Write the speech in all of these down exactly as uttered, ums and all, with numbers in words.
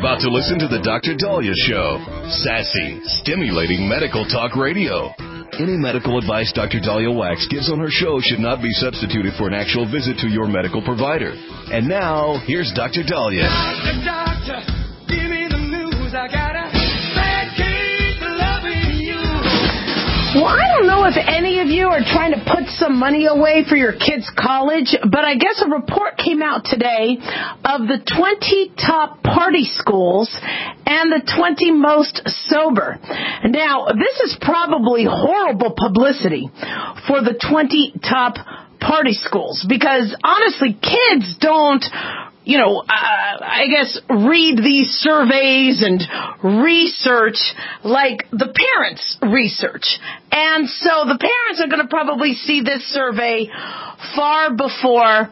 about to listen to the Doctor Dahlia Show. Sassy, stimulating medical talk radio. Any medical advice Doctor Dahlia Wax gives on her show should not be substituted for an actual visit to your medical provider. And now, here's Doctor Dahlia. Doctor, doctor, give me the news. I got a bad case of loving you. Well, I don't know if any of you are trying to put some money away for your kids' college, but I guess a report came out today of the twenty top party schools and the twenty most sober. Now, this is probably horrible publicity for the twenty top party schools because, honestly, kids don't, you know, uh, I guess read these surveys and research like the parents research. And so the parents are going to probably see this survey far before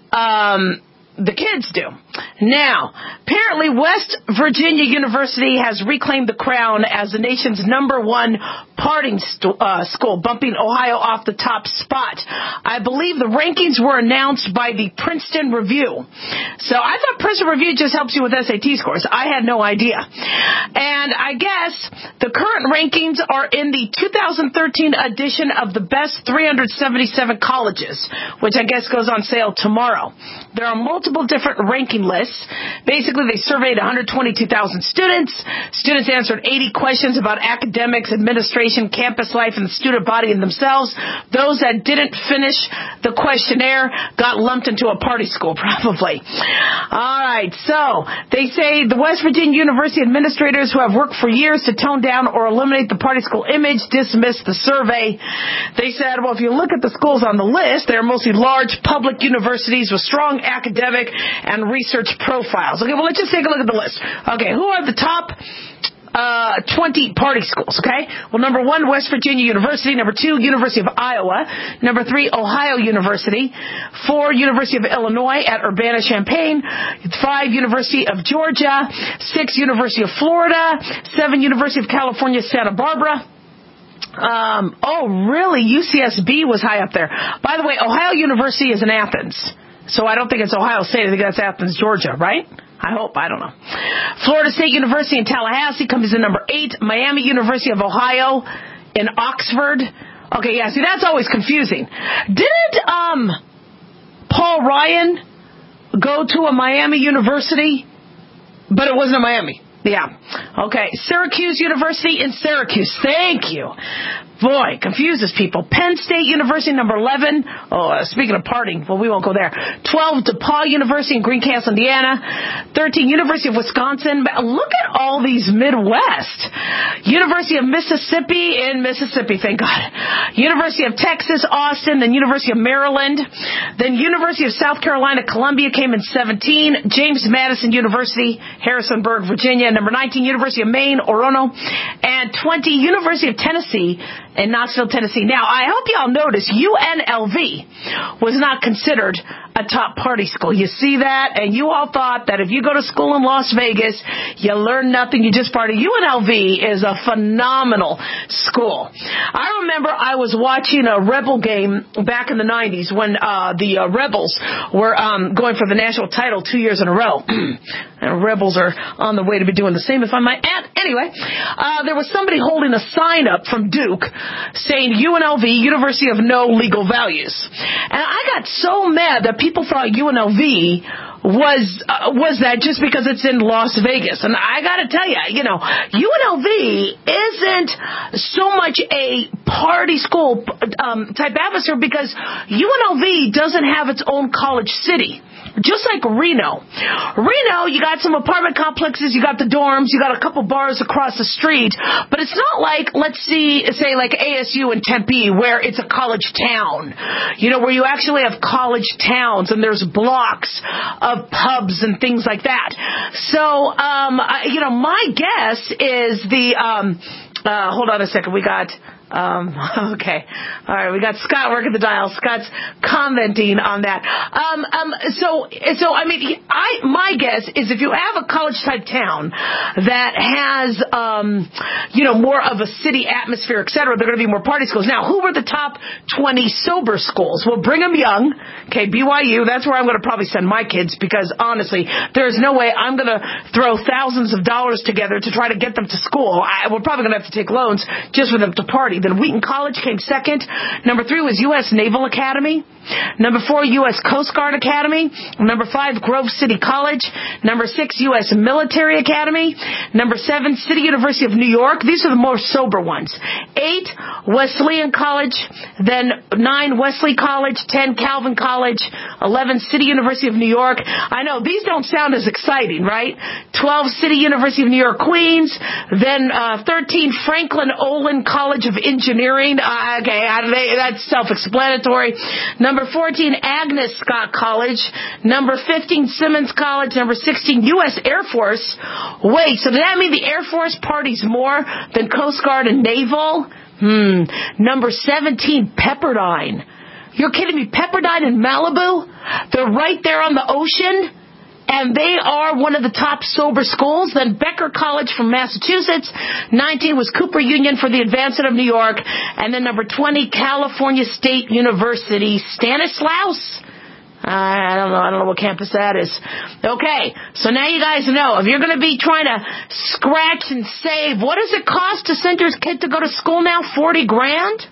um, the kids do. Now, apparently West Virginia University has reclaimed the crown as the nation's number one partying st- uh, school, bumping Ohio off the top spot. I believe the rankings were announced by the Princeton Review. So I thought Princeton Review just helps you with S A T scores. I had no idea. And I guess the current rankings are in the two thousand thirteen edition of the best three hundred seventy-seven colleges, which I guess goes on sale tomorrow. There are multiple different ranking lists. Basically, they surveyed one hundred twenty-two thousand students. Students answered eighty questions about academics, administration, campus life, and the student body and themselves. Those that didn't finish the questionnaire got lumped into a party school, probably. All right, so they say the West Virginia University administrators who have worked for years to tone down or eliminate the party school image dismissed the survey. They said, well, if you look at the schools on the list, they're mostly large public universities with strong academic and research profiles. Okay, well, let's just take a look at the list. Okay, who are the top uh, twenty party schools, okay? Well, number one, West Virginia University. Number two, University of Iowa. Number three, Ohio University. Four, University of Illinois at Urbana-Champaign. Five, University of Georgia. Six, University of Florida. Seven, University of California, Santa Barbara. Um, oh, really? U C S B was high up there. By the way, Ohio University is in Athens. So I don't think it's Ohio State. I think that's Athens, Georgia, right? I hope. I don't know. Florida State University in Tallahassee comes in number eight. Miami University of Ohio in Oxford. Okay, yeah, see, that's always confusing. Didn't um, Paul Ryan go to a Miami University? But it wasn't a Miami. Yeah. Okay. Syracuse University in Syracuse. Thank you. Boy, confuses people. Penn State University, number eleven. Oh, uh, speaking of partying, well, we won't go there. twelve, DePaul University in Greencastle, Indiana. thirteen, University of Wisconsin. Look at all these Midwest. University of Mississippi in Mississippi, thank God. University of Texas, Austin, then University of Maryland. Then University of South Carolina, Columbia came in seventeen. James Madison University, Harrisonburg, Virginia. Number nineteen, University of Maine, Orono. And twenty, University of Tennessee in Knoxville, Tennessee. Now, I hope y'all notice U N L V was not considered a top party school. You see that? And you all thought that if you go to school in Las Vegas, you learn nothing, you just party. U N L V is a phenomenal school. I remember I was watching a Rebel game back in the nineties when uh, the uh, Rebels were um, going for the national title two years in a row. And Rebels are on the way to be doing the same, if I might add. Anyway, uh, there was somebody holding a sign up from Duke saying U N L V, University of No Legal Values. And I got so mad that people thought U N L V was uh, was that just because it's in Las Vegas. And I got to tell you, you know, U N L V isn't so much a party school um, type atmosphere because U N L V doesn't have its own college city. Just like Reno. Reno, you got some apartment complexes, you got the dorms, you got a couple bars across the street, but it's not like, let's see, say like A S U in Tempe, where it's a college town, you know, where you actually have college towns and there's blocks of pubs and things like that. So, um, you know, my guess is the, um, uh, hold on a second, we got, Um, okay. All right. We got Scott working the dial. Scott's commenting on that. Um, um, so, so, I mean, I, my guess is if you have a college type town that has, um, you know, more of a city atmosphere, et cetera, they're going to be more party schools. Now, who were the top twenty sober schools? Well, Brigham Young. Okay. B Y U. That's where I'm going to probably send my kids because honestly, there's no way I'm going to throw thousands of dollars together to try to get them to school. I, we're probably going to have to take loans just for them to party. Then Wheaton College came second. Number three was U S Naval Academy. Number four, U S Coast Guard Academy. Number five, Grove City College. Number six, U S Military Academy. Number seven, City University of New York. These are the more sober ones. Eight, Wesleyan College. Then nine, Wesley College. Ten, Calvin College. Eleven, City University of New York. I know, these don't sound as exciting, right? Twelve, City University of New York, Queens. Then uh, thirteen, Franklin Olin College of Engineering. Uh, okay, that's self-explanatory. Number fourteen, Agnes Scott College. Number fifteen, Simmons College. Number sixteen, U S Air Force. Wait, so does that mean the Air Force parties more than Coast Guard and Naval? Hmm. Number seventeen, Pepperdine. You're kidding me? Pepperdine in Malibu? They're right there on the ocean? And they are one of the top sober schools. Then Becker College from Massachusetts. nineteen was Cooper Union for the Advancement of New York. And then number twenty, California State University, Stanislaus. I don't know. I don't know what campus that is. Okay. So now you guys know, if you're going to be trying to scratch and save, what does it cost to send your kid to go to school now? forty grand?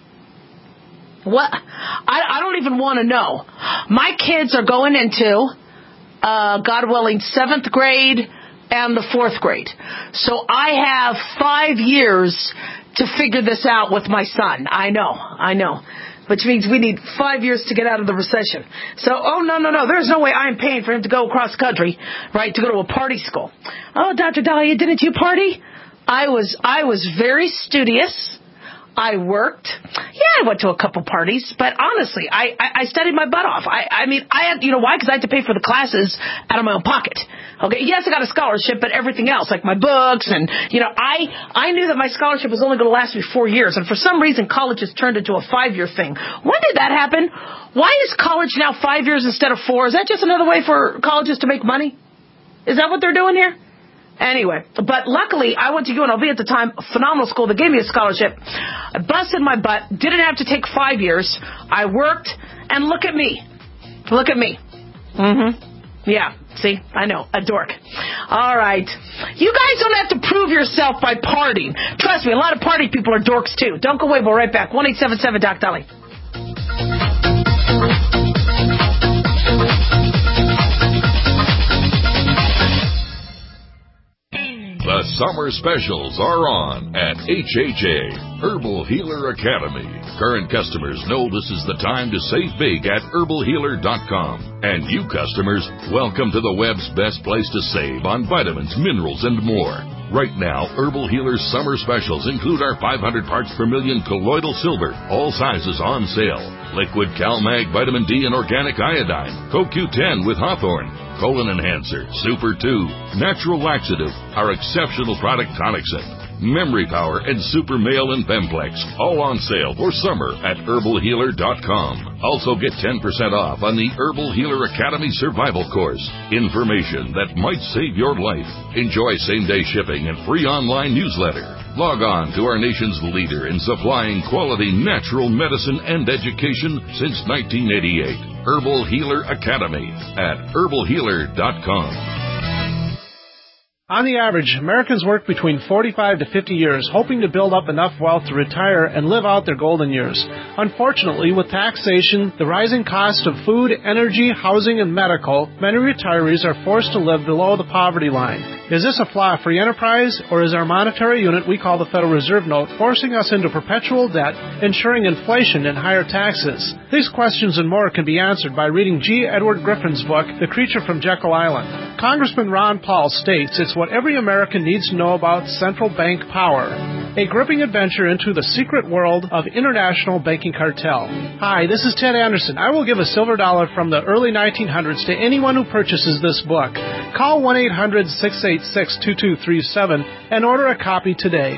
What? I, I don't even want to know. My kids are going into... Uh, God willing, seventh grade and the fourth grade. So I have five years to figure this out with my son. I know, I know. Which means we need five years to get out of the recession. So, oh, no, no, no. There's no way I'm paying for him to go across country, right, to go to a party school. Oh, Doctor Dahlia, didn't you party? I was, I was very studious. I worked. Yeah, I went to a couple parties, but honestly, I, I, I studied my butt off. I, I mean, I had, you know why? Because I had to pay for the classes out of my own pocket. Okay, yes, I got a scholarship, but everything else, like my books and, you know, I, I knew that my scholarship was only going to last me four years, and for some reason, college has turned into a five-year thing. When did that happen? Why is college now five years instead of four? Is that just another way for colleges to make money? Is that what they're doing here? Anyway, but luckily, I went to U N L V at the time, a phenomenal school. They gave me a scholarship. I busted my butt, didn't have to take five years. I worked, and look at me. Look at me. Mm-hmm. Yeah, see, I know, a dork. All right. You guys don't have to prove yourself by partying. Trust me, a lot of party people are dorks, too. Don't go away, we'll be right back. one eight seven seven Doc Dolly. The summer specials are on at H H A, Herbal Healer Academy. Current customers know this is the time to save big at herbal healer dot com. And you customers, welcome to the web's best place to save on vitamins, minerals, and more. Right now, Herbal Healer's summer specials include our five hundred parts per million colloidal silver, all sizes on sale. Liquid CalMag Vitamin D and Organic Iodine, Co Q ten with Hawthorne, Colon Enhancer, Super two, Natural Laxative, our exceptional product Tonicsyn, Memory Power, and Super Male and Bemplex, all on sale for summer at herbal healer dot com. Also get ten percent off on the Herbal Healer Academy Survival Course. Information that might save your life. Enjoy same-day shipping and free online newsletter. Log on to our nation's leader in supplying quality natural medicine and education since nineteen eighty-eight. Herbal Healer Academy at herbal healer dot com. On the average, Americans work between forty-five to fifty years, hoping to build up enough wealth to retire and live out their golden years. Unfortunately, with taxation, the rising cost of food, energy, housing, and medical, many retirees are forced to live below the poverty line. Is this a flaw free enterprise, or is our monetary unit we call the Federal Reserve Note forcing us into perpetual debt, ensuring inflation and higher taxes? These questions and more can be answered by reading G. Edward Griffin's book, The Creature from Jekyll Island. Congressman Ron Paul states it's what every American needs to know about central bank power. A gripping adventure into the secret world of international banking cartel. Hi, this is Ted Anderson. I will give a silver dollar from the early nineteen hundreds to anyone who purchases this book. Call one eight hundred six eight six two two three seven and order a copy today.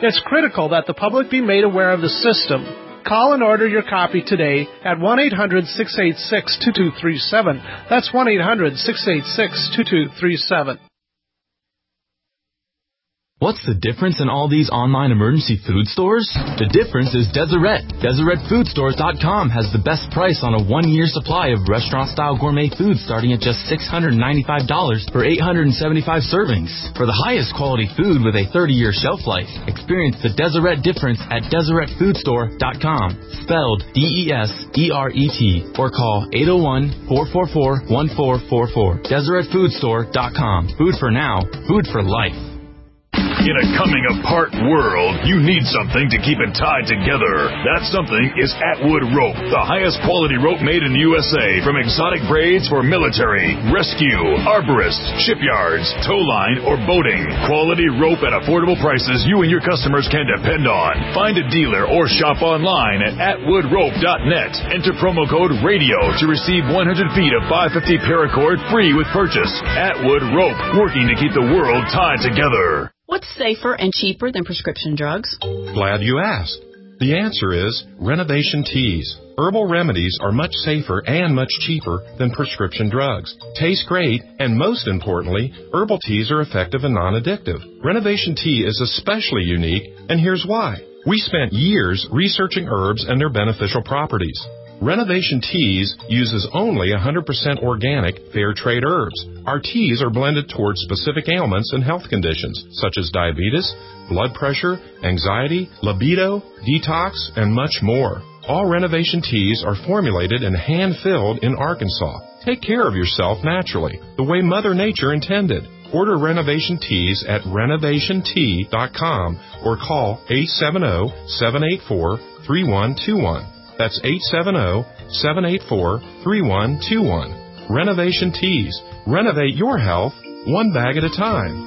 It's critical that the public be made aware of the system. Call and order your copy today at one eight hundred six eight six two two three seven. That's one eight hundred six eight six two two three seven. What's the difference in all these online emergency food stores? The difference is Deseret. Deseret Food Stores dot com has the best price on a one-year supply of restaurant-style gourmet food starting at just six hundred ninety-five dollars for eight hundred seventy-five servings. For the highest quality food with a thirty-year shelf life, experience the Deseret difference at Deseret Food Store dot com, spelled D E S E R E T, or call eight oh one, four four four, one four four four. Deseret Food Store dot com. Food for now, food for life. In a coming-apart world, you need something to keep it tied together. That something is Atwood Rope, the highest quality rope made in the U S A, from exotic braids for military, rescue, arborists, shipyards, tow line, or boating. Quality rope at affordable prices you and your customers can depend on. Find a dealer or shop online at atwood rope dot net. Enter promo code RADIO to receive one hundred feet of five fifty paracord free with purchase. Atwood Rope, working to keep the world tied together. What's safer and cheaper than prescription drugs? Glad you asked. The answer is Renovation Teas. Herbal remedies are much safer and much cheaper than prescription drugs. Taste great, and most importantly, herbal teas are effective and non-addictive. Renovation Tea is especially unique, and here's why. We spent years researching herbs and their beneficial properties. Renovation Teas uses only one hundred percent organic, fair trade herbs. Our teas are blended towards specific ailments and health conditions, such as diabetes, blood pressure, anxiety, libido, detox, and much more. All Renovation Teas are formulated and hand-filled in Arkansas. Take care of yourself naturally, the way Mother Nature intended. Order Renovation Teas at renovation tea dot com or call eight seven zero, seven eight four, three one two one. That's eight seven zero, seven eight four, three one two one. Renovation Teas. Renovate your health one bag at a time.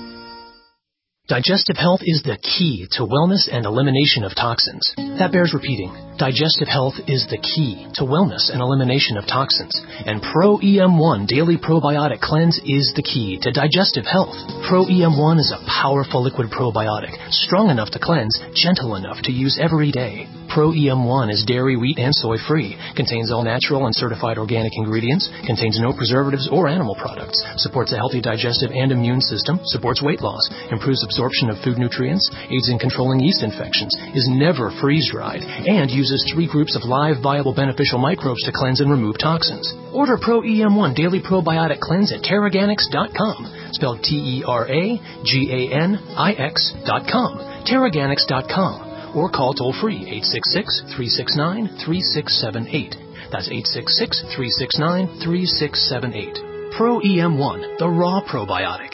Digestive health is the key to wellness and elimination of toxins. That bears repeating. Digestive health is the key to wellness and elimination of toxins. And Pro E M one Daily Probiotic Cleanse is the key to digestive health. Pro E M one is a powerful liquid probiotic, strong enough to cleanse, gentle enough to use every day. Pro E M one is dairy, wheat, and soy-free, contains all natural and certified organic ingredients, contains no preservatives or animal products, supports a healthy digestive and immune system, supports weight loss, improves absorption of food nutrients, aids in controlling yeast infections, is never freeze-dried, and uses three groups of live, viable, beneficial microbes to cleanse and remove toxins. Order Pro E M one Daily Probiotic Cleanse at Terraganix dot com, spelled T E R A G A N I X dot com, Terraganix dot com. Or call toll-free eight six six, three six nine, three six seven eight. That's eight six six, three six nine, three six seven eight. Pro E M one, the raw probiotic.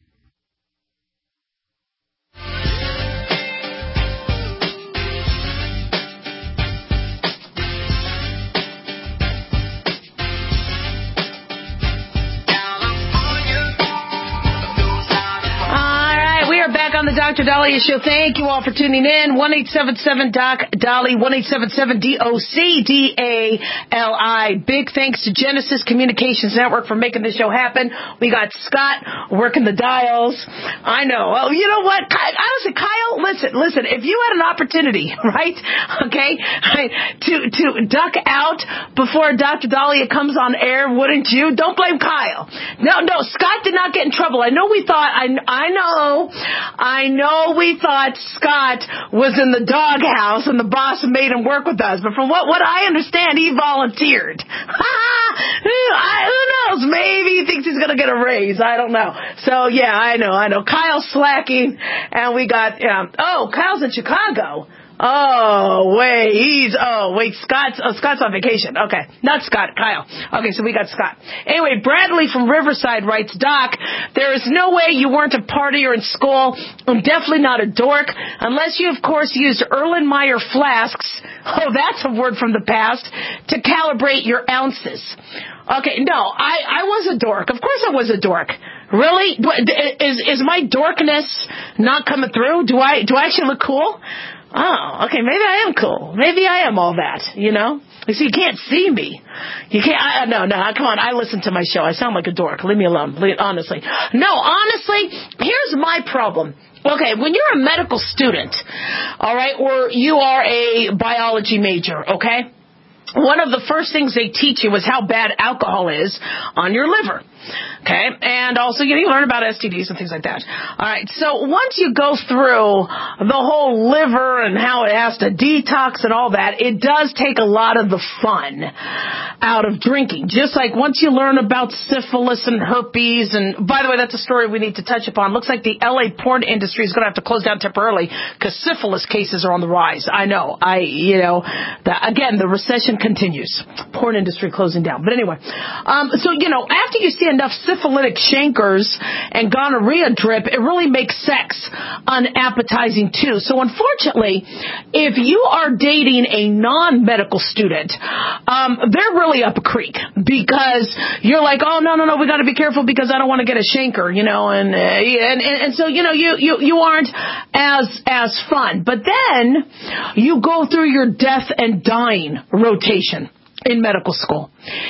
On the Doctor Dahlia Show. Thank you all for tuning in. one eight seven seven D O C D A L I, one eight seven seven D O C D A L I. Big thanks to Genesis Communications Network for making this show happen. We got Scott working the dials. I know. Well, you know what? Honestly, Kyle, listen, listen, if you had an opportunity, right, okay, to, to duck out before Doctor Dahlia comes on air, wouldn't you? Don't blame Kyle. No, no, Scott did not get in trouble. I know we thought, I, I know, I know we thought Scott was in the doghouse and the boss made him work with us, but from what, what I understand, he volunteered. I, who knows? Maybe he thinks he's going to get a raise. I don't know. So, yeah, I know, I know. Kyle's slacking, and we got, um, oh, Kyle's in Chicago. Oh, wait, he's, oh, wait, Scott's, oh, Scott's on vacation. Okay, not Scott, Kyle. Okay, so we got Scott. Anyway, Bradley from Riverside writes, Doc, there is no way you weren't a partier in school. I'm definitely not a dork, unless you, of course, used Erlenmeyer flasks. Oh, that's a word from the past, to calibrate your ounces. Okay, no, I, I was a dork. Of course I was a dork. Really? Is, is my dorkness not coming through? Do I, do I actually look cool? Oh, okay, maybe I am cool. Maybe I am all that, you know? You see, you can't see me. You can't, I, no, no, come on, I listen to my show. I sound like a dork. Leave me alone, honestly. No, honestly, here's my problem. Okay, when you're a medical student, all right, or you are a biology major, okay, one of the first things they teach you is how bad alcohol is on your liver. Okay, and also you, know, you learn about S T Ds and things like that. All right, so once you go through the whole liver and how it has to detox and all that, it does take a lot of the fun out of drinking. Just like once you learn about syphilis and herpes, and by the way, that's a story we need to touch upon. Looks like the L A porn industry is going to have to close down temporarily because syphilis cases are on the rise. I know, I, you know, the, again, the recession continues. Porn industry closing down. But anyway, um, so, you know, after you see enough syphilitic chancres and gonorrhea drip, it really makes sex unappetizing too. So unfortunately, if you are dating a non-medical student, um, they're really up a creek because you're like, oh, no, no, no, we got to be careful because I don't want to get a chancre, you know, and, uh, and, and, and so, you know, you, you, you aren't as, as fun. But then you go through your death and dying rotation in medical school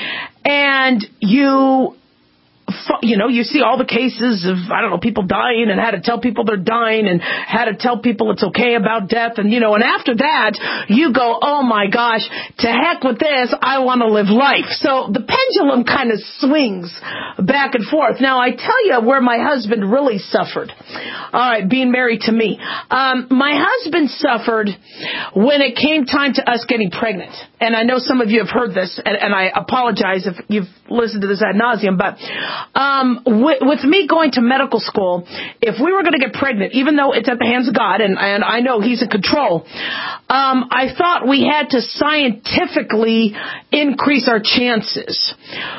and you You know, you see all the cases of, I don't know, people dying and how to tell people they're dying and how to tell people it's okay about death. And, you know, and after that, you go, oh, my gosh, to heck with this. I want to live life. So the pendulum kind of swings back and forth. Now, I tell you where my husband really suffered. All right, being married to me. Um, my husband suffered when it came time to us getting pregnant. And I know some of you have heard this, and, and I apologize if you've listened to this ad nauseum, but um, with, with me going to medical school, if we were going to get pregnant, even though it's at the hands of God, and, and I know He's in control, um, I thought we had to scientifically increase our chances.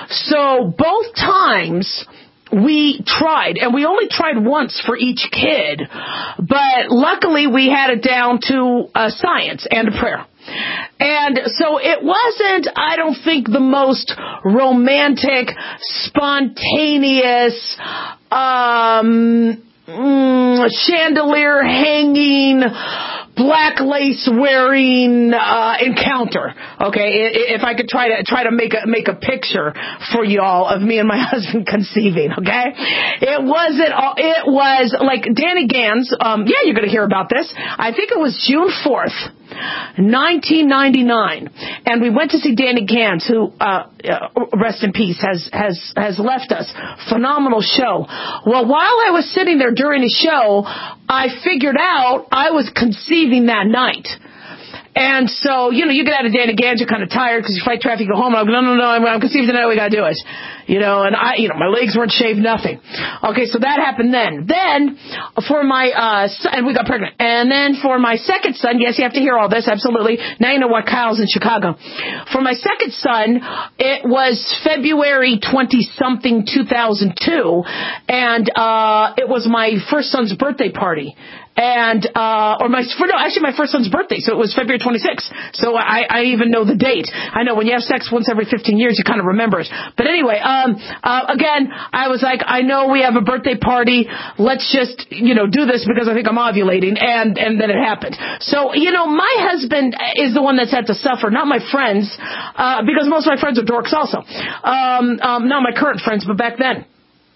So both times we tried, and we only tried once for each kid, but luckily we had it down to uh, science and prayer. And so it wasn't, I don't think, the most romantic, spontaneous, um, mm, chandelier hanging, black lace wearing uh, encounter. Okay, if I could try to try to make a make a picture for y'all of me and my husband conceiving. Okay, it wasn't. It was like Danny Gans. Um, yeah, you're going to hear about this. I think it was June fourth, nineteen ninety-nine, and we went to see Danny Gans, who uh, rest in peace, has has has left us. Phenomenal show. Well, while I was sitting there during his show, I figured out I was conceiving that night. And so, you know, you get out of Danny Gans, you're kind of tired because you fight traffic, you go home, and I'm like, no, no, no, I'm, I'm conceiving tonight, we got to do it. You know, and I, you know, my legs weren't shaved, nothing. Okay, so that happened then. Then, for my, uh, son, and we got pregnant. And then for my second son, yes, you have to hear all this, absolutely. Now you know why Kyle's in Chicago. For my second son, it was February twentieth-something, two thousand two, and, uh, it was my first son's birthday party. And, uh, or my, for, no, actually my first son's birthday, so it was February twenty-sixth. So I, I even know the date. I know when you have sex once every fifteen years, you kind of remember it. But anyway, um, uh, again, I was like, I know we have a birthday party. Let's just, you know, do this because I think I'm ovulating. And, and then it happened. So, you know, my husband is the one that's had to suffer, not my friends, uh, because most of my friends are dorks also. Um, um, not my current friends, but back then.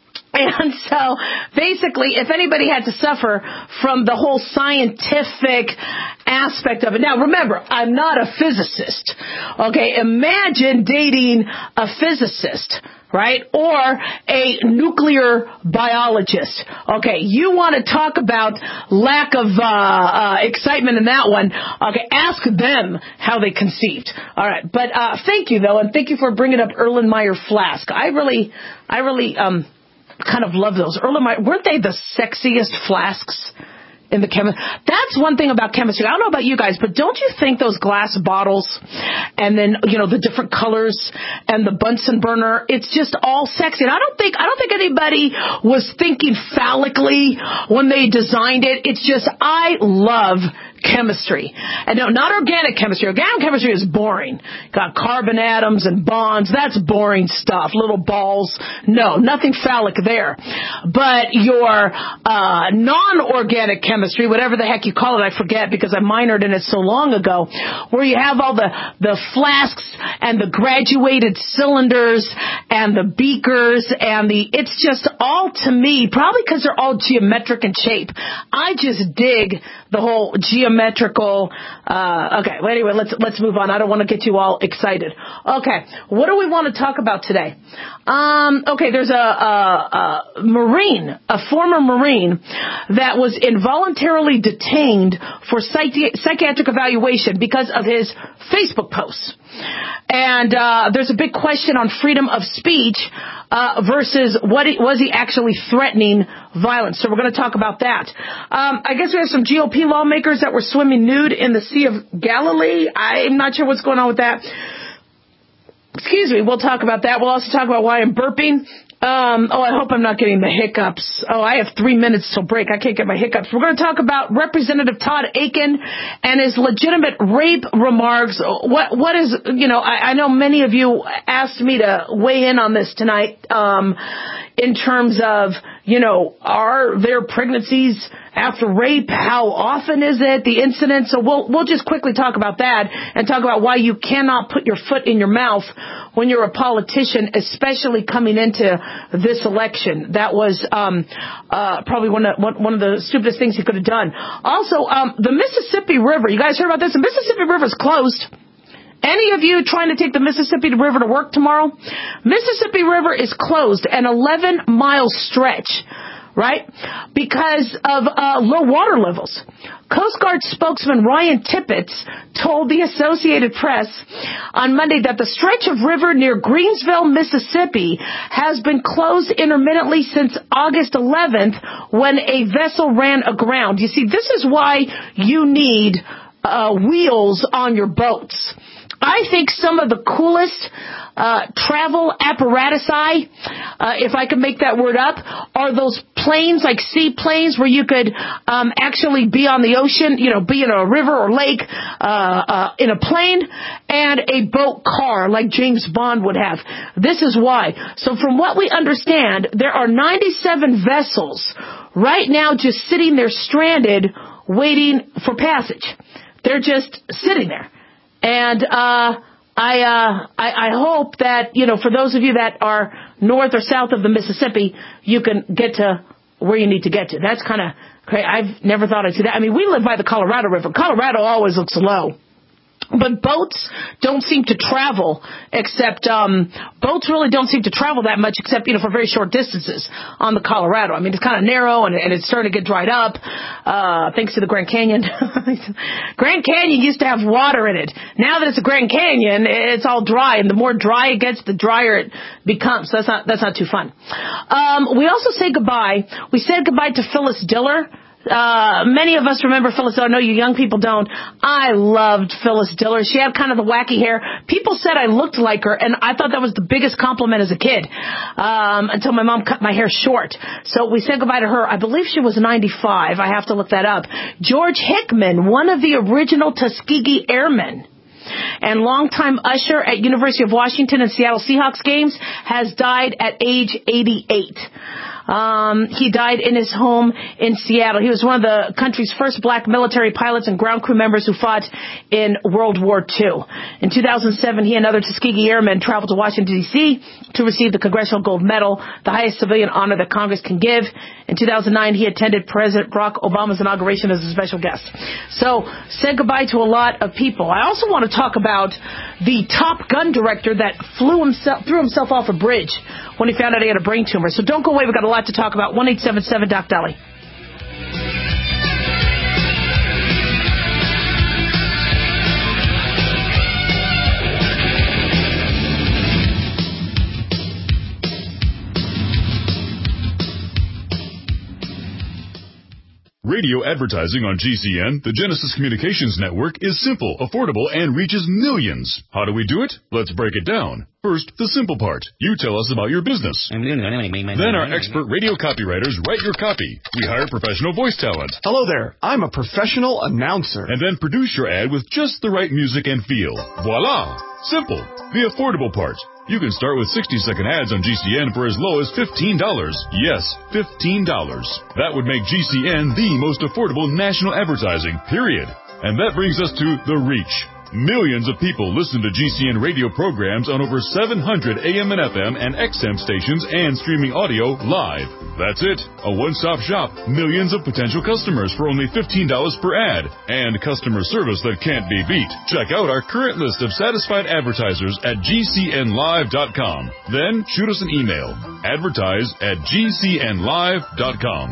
And so, basically, if anybody had to suffer from the whole scientific aspect of it. Now, remember, I'm not a physicist. Okay, imagine dating a physicist, right? Or a nuclear biologist. Okay, you want to talk about lack of uh, uh, excitement in that one. Okay, ask them how they conceived. All right, but uh, thank you, though, and thank you for bringing up Erlenmeyer Flask. I really, I really... um. kind of love those. Erlenmeyer, weren't they the sexiest flasks in the chemistry? That's one thing about chemistry. I don't know about you guys, but don't you think those glass bottles and then, you know, the different colors and the Bunsen burner, it's just all sexy. And I don't think, I don't think anybody was thinking phallically when they designed it. It's just, I love chemistry. And no, not organic chemistry. Organic chemistry is boring. Got carbon atoms and bonds. That's boring stuff. Little balls. No, nothing phallic there. But your uh, non-organic chemistry, whatever the heck you call it, I forget because I minored in it so long ago, where you have all the, the flasks and the graduated cylinders and the beakers and the, it's just all to me, probably because they're all geometric in shape. I just dig the whole geometrical, uh, okay, well anyway, let's, let's move on. I don't want to get you all excited. Okay, what do we want to talk about today? Um, okay, there's a, a, a Marine, a former Marine that was involuntarily detained for psychi- psychiatric evaluation because of his Facebook posts. And uh, there's a big question on freedom of speech uh, versus what he, was he actually threatening violence. So we're going to talk about that. Um, I guess we have some G O P lawmakers that were swimming nude in the Sea of Galilee. I'm not sure what's going on with that. Excuse me, we'll talk about that. We'll also talk about why I'm burping. Um, oh, I hope I'm not getting the hiccups. Oh, I have three minutes till break. I can't get my hiccups. We're going to talk about Representative Todd Akin and his legitimate rape remarks. What, what is, you know, I, I know many of you asked me to weigh in on this tonight, um, in terms of, you know, are there pregnancies after rape? How often is it? The incident? So we'll, we'll just quickly talk about that and talk about why you cannot put your foot in your mouth when you're a politician, especially coming into this election. That was, um, uh, probably one of, one of the stupidest things he could have done. Also, um, the Mississippi River. You guys heard about this? The Mississippi River is closed. Any of you trying to take the Mississippi River to work tomorrow? Mississippi River is closed, an eleven mile stretch, right? Because of uh, low water levels. Coast Guard spokesman Ryan Tippett told the Associated Press on Monday that the stretch of river near Greensville, Mississippi has been closed intermittently since August eleventh when a vessel ran aground. You see, this is why you need uh, wheels on your boats. I think some of the coolest uh, travel apparatusi, uh, if I could make that word up, are those planes, like seaplanes, where you could um, actually be on the ocean, you know, be in a river or lake, uh, uh, in a plane, and a boat car like James Bond would have. This is why. So from what we understand, there are ninety-seven vessels right now just sitting there stranded, waiting for passage. They're just sitting there. And uh, I, uh, I I hope that, you know, for those of you that are north or south of the Mississippi, you can get to where you need to get to. That's kind of crazy. I've never thought I'd see that. I mean, we live by the Colorado River. Colorado always looks low. But boats don't seem to travel except, um, boats really don't seem to travel that much except, you know, for very short distances on the Colorado. I mean, it's kind of narrow and, and it's starting to get dried up, uh, thanks to the Grand Canyon. Grand Canyon used to have water in it. Now that it's a Grand Canyon, it's all dry, and the more dry it gets, the drier it becomes. So that's not, that's not too fun. Um, we also say goodbye. We said goodbye to Phyllis Diller. Uh, many of us remember Phyllis Diller. I know you young people don't. I loved Phyllis Diller. She had kind of the wacky hair. People said I looked like her, and I thought that was the biggest compliment as a kid, um, until my mom cut my hair short. So we said goodbye to her. I believe she was ninety-five. I have to look that up. George Hickman, one of the original Tuskegee Airmen and longtime usher at University of Washington and Seattle Seahawks games, has died at age eighty-eight. Um, he died in his home in Seattle. He was one of the country's first black military pilots and ground crew members who fought in World War Two. In two thousand seven, he and other Tuskegee Airmen traveled to Washington, D C to receive the Congressional Gold Medal, the highest civilian honor that Congress can give. In two thousand nine, he attended President Barack Obama's inauguration as a special guest. So, said goodbye to a lot of people. I also want to talk about the Top Gun director that flew himself, threw himself off a bridge when he found out he had a brain tumor. So don't go away. We've got a lot to talk about. one eight seven seven Doc Dolly. Radio Radio advertising on G C N, the Genesis Communications Network, is simple, affordable, and reaches millions. How do we do it? Let's break it down. First, the simple part. You tell us about your business. Then our expert radio copywriters write your copy. We hire professional voice talent. Hello there. I'm a professional announcer. And then produce your ad with just the right music and feel. Voila! Simple. The affordable part. You can start with sixty-second ads on G C N for as low as fifteen dollars. Yes, fifteen dollars. That would make G C N the most affordable national advertising, period. And that brings us to the reach. Millions of people listen to G C N radio programs on over seven hundred A M and F M and X M stations and streaming audio live. That's it. A one-stop shop. Millions of potential customers for only fifteen dollars per ad. And customer service that can't be beat. Check out our current list of satisfied advertisers at G C N live dot com. Then shoot us an email. Advertise at G C N live dot com.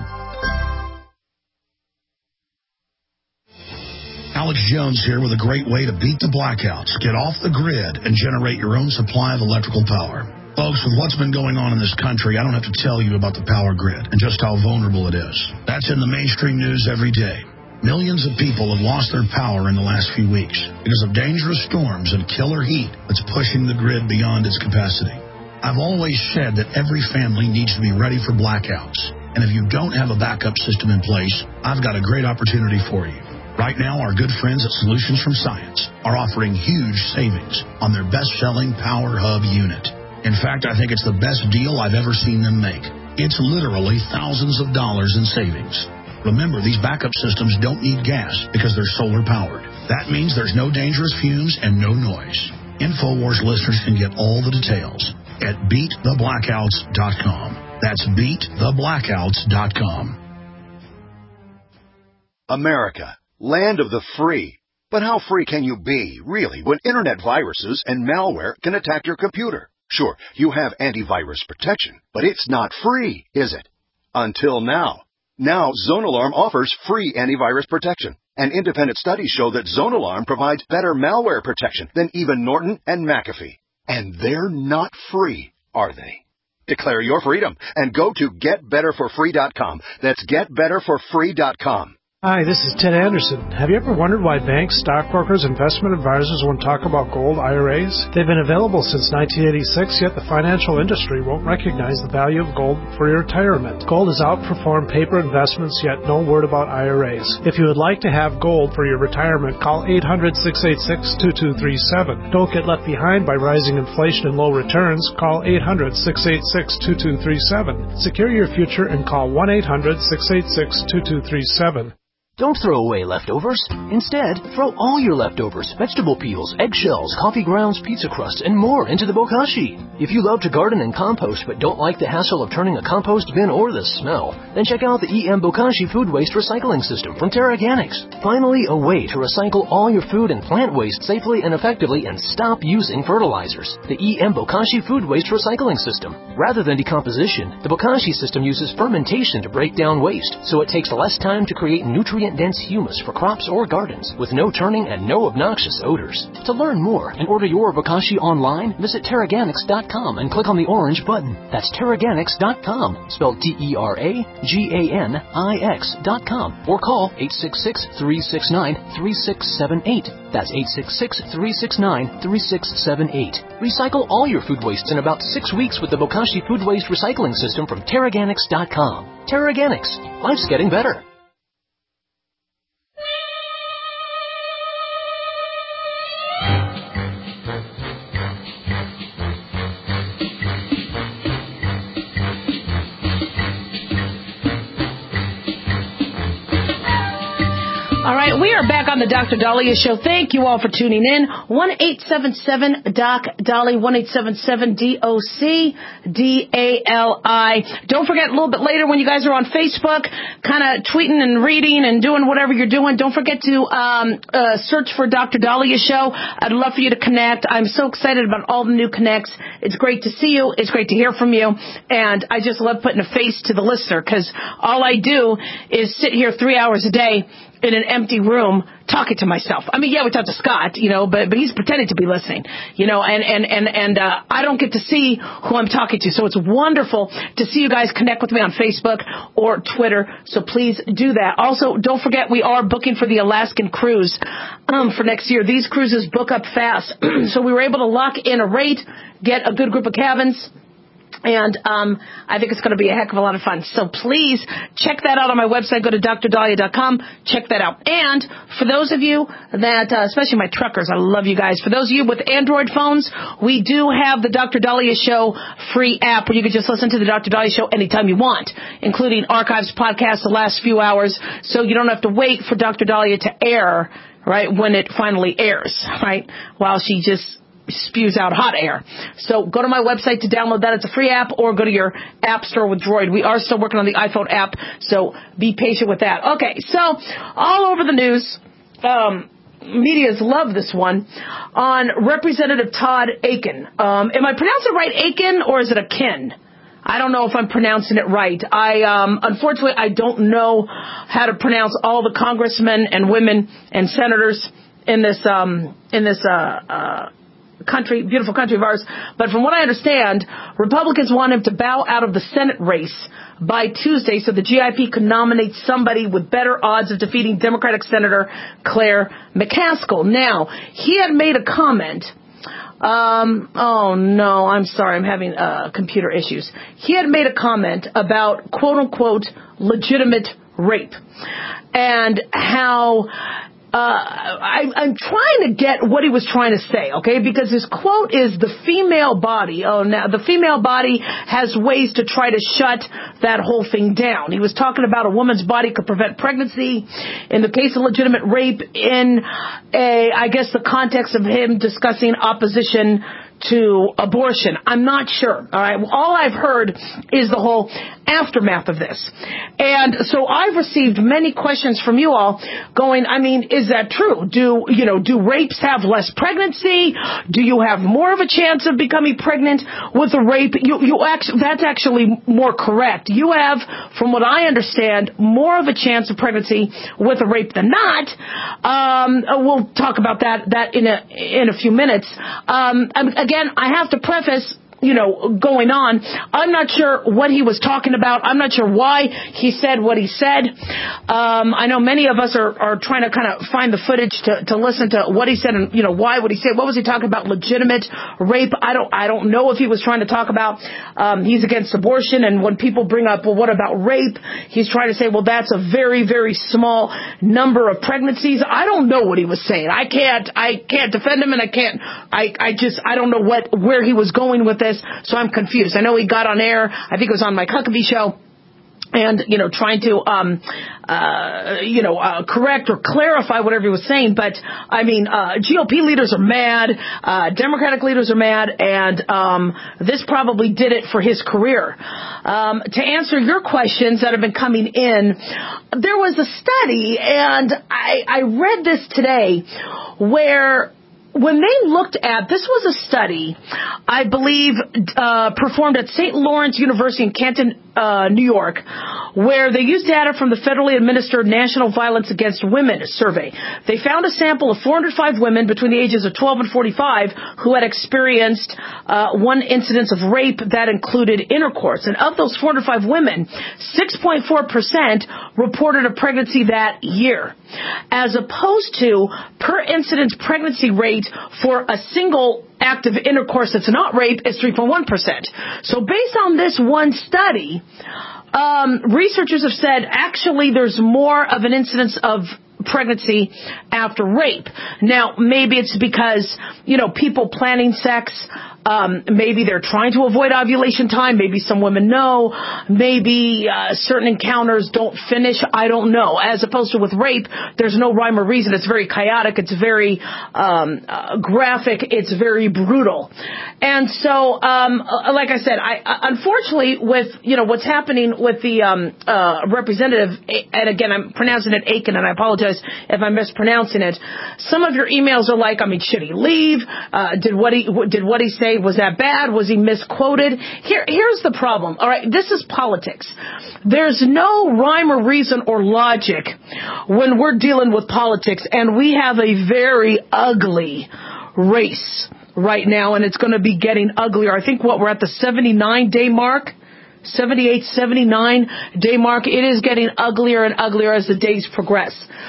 Alex Jones here with a great way to beat the blackouts, get off the grid, and generate your own supply of electrical power. Folks, with what's been going on in this country, I don't have to tell you about the power grid and just how vulnerable it is. That's in the mainstream news every day. Millions of people have lost their power in the last few weeks because of dangerous storms and killer heat that's pushing the grid beyond its capacity. I've always said that every family needs to be ready for blackouts. And if you don't have a backup system in place, I've got a great opportunity for you. Right now, our good friends at Solutions from Science are offering huge savings on their best-selling Power Hub unit. In fact, I think it's the best deal I've ever seen them make. It's literally thousands of dollars in savings. Remember, these backup systems don't need gas because they're solar-powered. That means there's no dangerous fumes and no noise. InfoWars listeners can get all the details at beat the blackouts dot com. That's beat the blackouts dot com. America. Land of the free. But how free can you be, really, when internet viruses and malware can attack your computer? Sure, you have antivirus protection, but it's not free, is it? Until now. Now, ZoneAlarm offers free antivirus protection. And independent studies show that ZoneAlarm provides better malware protection than even Norton and McAfee. And they're not free, are they? Declare your freedom and go to get better for free dot com. That's get better for free dot com. Hi, this is Ted Anderson. Have you ever wondered why banks, stockbrokers, investment advisors won't talk about gold I R As? They've been available since nineteen eighty-six, yet the financial industry won't recognize the value of gold for your retirement. Gold has outperformed paper investments, yet no word about I R As. If you would like to have gold for your retirement, call eight hundred, six eight six, two two three seven. Don't get left behind by rising inflation and low returns. Call eight hundred, six eight six, two two three seven. Secure your future and call one eight hundred, six eight six, two two three seven. Don't throw away leftovers. Instead, throw all your leftovers, vegetable peels, eggshells, coffee grounds, pizza crusts, and more into the bokashi. If you love to garden and compost but don't like the hassle of turning a compost bin or the smell, then check out the E M Bokashi Food Waste Recycling System from Terraganics. Finally, a way to recycle all your food and plant waste safely and effectively and stop using fertilizers. The E M Bokashi Food Waste Recycling System. Rather than decomposition, the Bokashi system uses fermentation to break down waste, so it takes less time to create nutrient dense humus for crops or gardens with no turning and no obnoxious odors. To learn more and order your bokashi online, visit Terraganics dot com and click on the orange button. That's Terraganics dot com, spelled T E R A G A N I X dot com, or call eight six six, three six nine, three six seven eight. That's eight six six, three six nine, three six seven eight. Recycle all your food waste in about six weeks with the Bokashi Food Waste Recycling System from Terraganics dot com. Terraganics. Life's getting better. All right, we are back on the Doctor Dahlia Show. Thank you all for tuning in. one eight seven seven D O C D A L I, one eight seven seven D O C D A L I. Don't forget, a little bit later when you guys are on Facebook, kind of tweeting and reading and doing whatever you're doing, don't forget to um, uh, search for Doctor Dahlia Show. I'd love for you to connect. I'm so excited about all the new connects. It's great to see you. It's great to hear from you. And I just love putting a face to the listener because all I do is sit here three hours a day in an empty room talking to myself. I mean, yeah, we talked to Scott, you know, but but he's pretending to be listening, you know, and and and and uh, I don't get to see who I'm talking to. So it's wonderful to see you guys connect with me on Facebook or Twitter. So please do that. Also, don't forget we are booking for the Alaskan cruise um, for next year. These cruises book up fast, so we were able to lock in a rate, get a good group of cabins. And um, I think it's going to be a heck of a lot of fun. So please check that out on my website. Go to D R Dahlia dot com. Check that out. And for those of you that, uh, especially my truckers, I love you guys. For those of you with Android phones, we do have the Doctor Dahlia Show free app where you can just listen to the Doctor Dahlia Show anytime you want, including archives, podcasts, the last few hours. So you don't have to wait for Doctor Dahlia to air, right, when it finally airs, right, while she just spews out hot air. So go to my website to download that. It's a free app, or go to your app store with Droid. We are still working on the iPhone app, so be patient with that. Okay, so all over the news, um, media's love this one, on Representative Todd Akin. Um, am I pronouncing it right, Akin, or is it Akin? I don't know if I'm pronouncing it right. I, um, unfortunately, I don't know how to pronounce all the congressmen and women and senators in this, um, in this, uh, uh, country, beautiful country of ours. But from what I understand, Republicans want him to bow out of the Senate race by Tuesday so the G I P could nominate somebody with better odds of defeating Democratic Senator Claire McCaskill. Now, he had made a comment. Um, oh, no, I'm sorry. I'm having uh, computer issues. He had made a comment about, quote, unquote, legitimate rape and how Uh, I, I'm trying to get what he was trying to say, okay, because his quote is the female body. Oh, now the female body has ways to try to shut that whole thing down. He was talking about a woman's body could prevent pregnancy in the case of legitimate rape in a, I guess, the context of him discussing opposition to abortion. I'm not sure. All right. Well, all I've heard is the whole aftermath of this. And so I've received many questions from you all going, I mean, is that true? Do, you know, do rapes have less pregnancy? Do you have more of a chance of becoming pregnant with a rape? You, you actually, that's actually more correct. You have, from what I understand, more of a chance of pregnancy with a rape than not. Um, we'll talk about that, that in a, in a few minutes. Um, again, I have to preface, you know, going on, I'm not sure what he was talking about. I'm not sure why he said what he said. Um, I know many of us are, are trying to kind of find the footage to, to listen to what he said and, you know, why would he say, what was he talking about? Legitimate rape? I don't, I don't know if he was trying to talk about, um, he's against abortion. And when people bring up, well, what about rape? He's trying to say, well, that's a very, very small number of pregnancies. I don't know what he was saying. I can't, I can't defend him and I can't, I, I just, I don't know what, where he was going with this. So I'm confused. I know he got on air. I think it was on Mike Huckabee show. And, you know, trying to, um, uh, you know, uh, correct or clarify whatever he was saying. But, I mean, uh, G O P leaders are mad. Uh, Democratic leaders are mad. And um, this probably did it for his career. Um, to answer your questions that have been coming in, there was a study, and I, I read this today, where when they looked at, this was a study, I believe, uh, performed at Saint Lawrence University in Canton, uh, New York, where they used data from the federally administered National Violence Against Women survey. They found a sample of four hundred five women between the ages of twelve and forty-five who had experienced uh, one incidence of rape that included intercourse. And of those four hundred five women, six point four percent reported a pregnancy that year, as opposed to per incidence pregnancy rate for a single act of intercourse that's not rape is three point one percent. So based on this one study, um, researchers have said actually there's more of an incidence of pregnancy after rape. Now, maybe it's because, you know, people planning sex, um, maybe they're trying to avoid ovulation time. Maybe some women know. Maybe uh, certain encounters don't finish. I don't know. As opposed to with rape, there's no rhyme or reason. It's very chaotic. It's very um, uh, graphic. It's very brutal. And so, um, like I said, I unfortunately with, you know, what's happening with the um, uh, representative, and again, I'm pronouncing it Akin, and I apologize if I'm mispronouncing it. Some of your emails are like, I mean, should he leave? Uh, did what he did what he say say, was that bad? Was he misquoted? Here, here's the problem. All right, this is politics. There's no rhyme or reason or logic when we're dealing with politics, and we have a very ugly race right now, and it's going to be getting uglier. I think what we're at the seventy-nine day mark. seventy-eight, seventy-nine day mark. It is getting uglier and uglier as the days progress.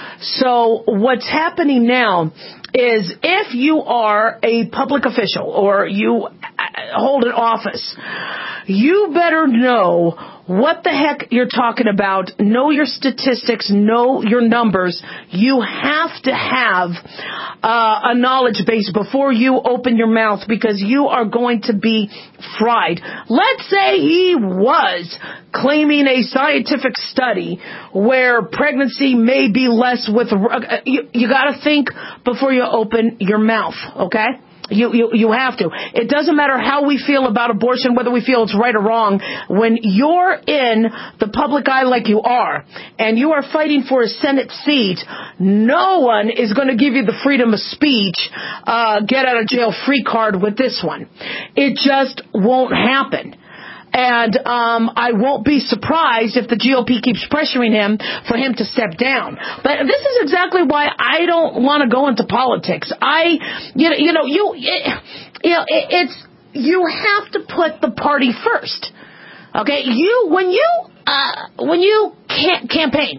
So what's happening now is if you are a public official or you hold an office, you better know what the heck you're talking about, know your statistics, know your numbers. You have to have uh, a knowledge base before you open your mouth, because you are going to be fried. Let's say he was claiming a scientific study where pregnancy may be less with... Uh, you you got to think before you open your mouth, okay? You, you, you have to. It doesn't matter how we feel about abortion, whether we feel it's right or wrong. When you're in the public eye like you are, and you are fighting for a Senate seat, no one is going to give you the freedom of speech, uh, get out of jail free card with this one. It just won't happen. And um, I won't be surprised if the G O P keeps pressuring him for him to step down. But this is exactly why I don't want to go into politics. I, you know, you know, you, it, you know, it, it's you have to put the party first. Okay, you when you uh, when you can't campaign,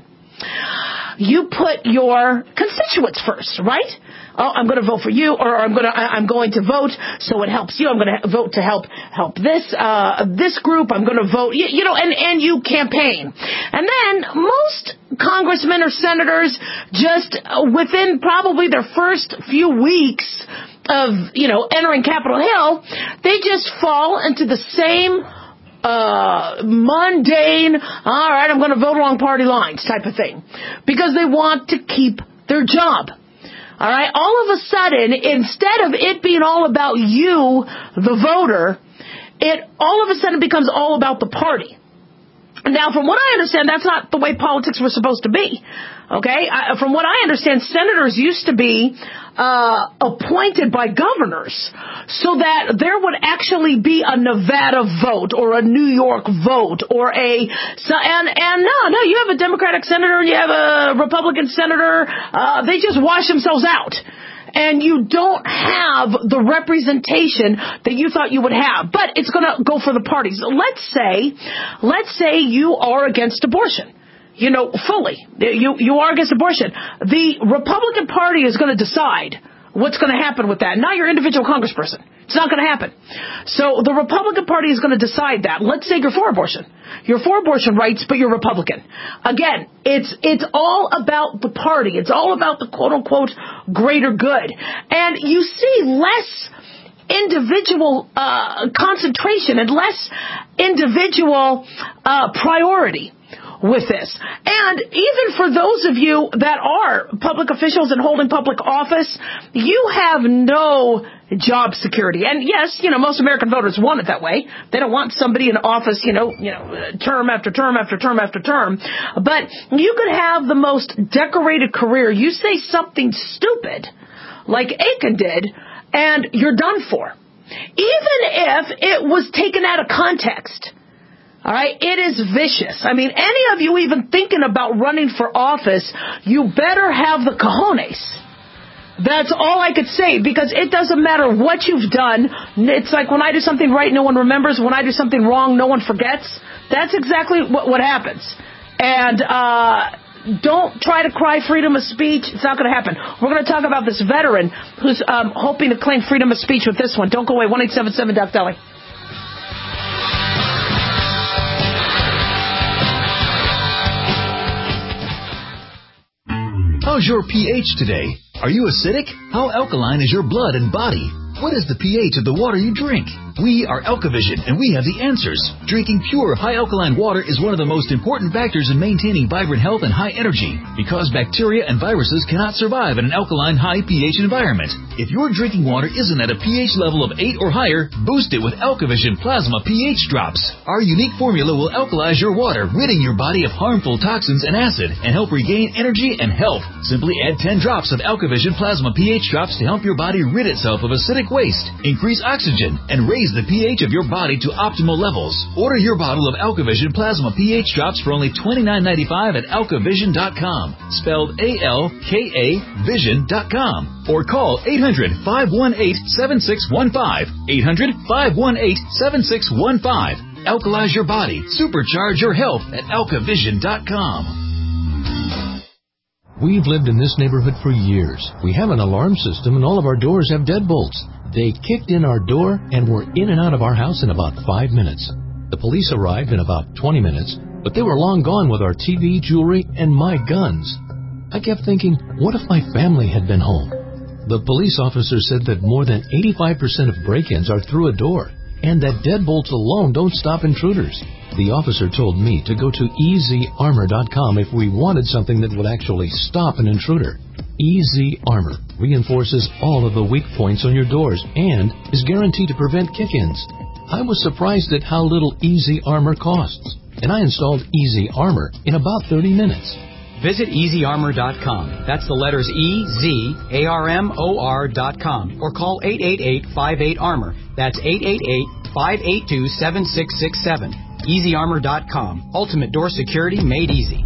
you put your constituents first, right? Oh, I'm going to vote for you, or I'm going to I'm going to vote so it helps you. I'm going to vote to help help this uh, this group. I'm going to vote, you, you know, and and you campaign. And then most congressmen or senators, just within probably their first few weeks of, you know, entering Capitol Hill, they just fall into the same uh, mundane, all right, I'm going to vote along party lines type of thing, because they want to keep their job. All right, all of a sudden, instead of it being all about you, the voter, it all of a sudden becomes all about the party. Now, from what I understand, that's not the way politics was supposed to be. Okay, I, from what I understand, senators used to be uh, appointed by governors, so that there would actually be a Nevada vote or a New York vote or a so, and and no, no, you have a Democratic senator, you have a Republican senator, uh, they just wash themselves out. And you don't have the representation that you thought you would have. But it's going to go for the parties. Let's say, let's say you are against abortion. You know, fully. You, you are against abortion. The Republican Party is going to decide what's going to happen with that. Not your individual congressperson. It's not going to happen. So the Republican Party is going to decide that. Let's say you're for abortion. You're for abortion rights, but you're Republican. Again, it's it's all about the party. It's all about the quote-unquote greater good. And you see less individual uh, concentration and less individual uh, priority with this. And even for those of you that are public officials and holding public office, you have no job security. And yes, you know, most American voters want it that way. They don't want somebody in office, you know, you know, term after term after term after term. But you could have the most decorated career. You say something stupid, like Aiken did, and you're done for. Even if it was taken out of context. All right, it is vicious. I mean, any of you even thinking about running for office, you better have the cojones. That's all I could say, because it doesn't matter what you've done. It's like when I do something right, no one remembers. When I do something wrong, no one forgets. That's exactly what, what happens. And uh, don't try to cry freedom of speech. It's not going to happen. We're going to talk about this veteran who's um, hoping to claim freedom of speech with this one. Don't go away. one eight seven seven Doc Deli. How's your pH today? Are you acidic? How alkaline is your blood and body? What is the pH of the water you drink? We are Alkavision, and we have the answers. Drinking pure, high-alkaline water is one of the most important factors in maintaining vibrant health and high energy, because bacteria and viruses cannot survive in an alkaline, high pH environment. If your drinking water isn't at a pH level of eight or higher, boost it with Alkavision Plasma pH Drops. Our unique formula will alkalize your water, ridding your body of harmful toxins and acid, and help regain energy and health. Simply add ten drops of Alkavision Plasma pH Drops to help your body rid itself of acidic waste, increase oxygen, and raise the pH of your body to optimal levels. Order your bottle of Alkavision Plasma pH Drops for only twenty-nine ninety-five at alkavision dot com, spelled A L K A vision dot com, or call eight hundred, five one eight, seven six one five, eight hundred, five one eight, seven six one five. Alkalize your body, supercharge your health at alkavision dot com. We've lived in this neighborhood for years. We have an alarm system, and all of our doors have deadbolts. They kicked in our door and were in and out of our house in about five minutes. The police arrived in about twenty minutes, but they were long gone with our T V, jewelry, and my guns. I kept thinking, what if my family had been home? The police officer said that more than eighty-five percent of break-ins are through a door, and that deadbolts alone don't stop intruders. The officer told me to go to easy armor dot com if we wanted something that would actually stop an intruder. Easy Armor reinforces all of the weak points on your doors and is guaranteed to prevent kick-ins. I was surprised at how little Easy Armor costs, and I installed Easy Armor in about thirty minutes. Visit easy armor dot com. That's the letters E Z A R M O R dot com, or call eight eight eight, five eight, armor. That's eight eight eight, five eight two, seven six six seven. easy armor dot com. Ultimate door security made easy.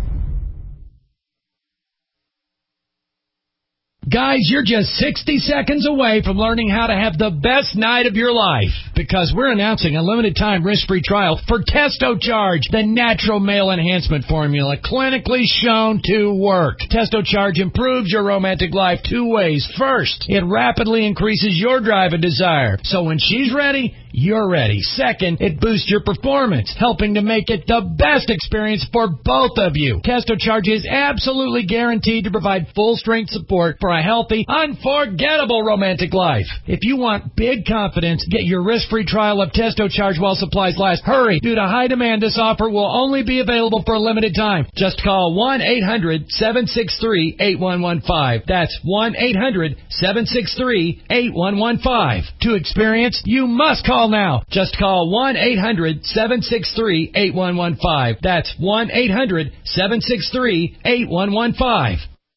Guys, you're just sixty seconds away from learning how to have the best night of your life, because we're announcing a limited-time risk-free trial for TestoCharge, the natural male enhancement formula clinically shown to work. TestoCharge improves your romantic life two ways. First, it rapidly increases your drive and desire, so when she's ready, you're ready. Second, it boosts your performance, helping to make it the best experience for both of you. TestoCharge is absolutely guaranteed to provide full-strength support for a healthy, unforgettable romantic life. If you want big confidence, get your risk-free trial of TestoCharge while supplies last. Hurry! Due to high demand, this offer will only be available for a limited time. Just call one eight hundred, seven six three, eight one one five. That's one eight hundred, seven six three, eight one one five. To experience, you must call now. Just call one eight hundred, seven six three, eight one one five. That's one eight hundred, seven six three, eight one one five.